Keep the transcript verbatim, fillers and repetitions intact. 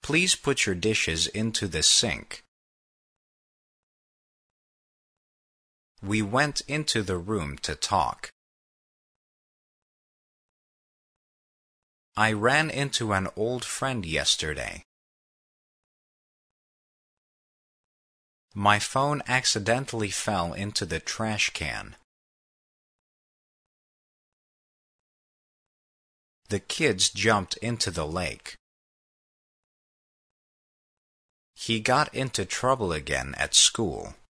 Please put your dishes into the sink. We went into the room to talk. I ran into an old friend yesterday. My phone accidentally fell into the trash can. The kids jumped into the lake. He got into trouble again at school.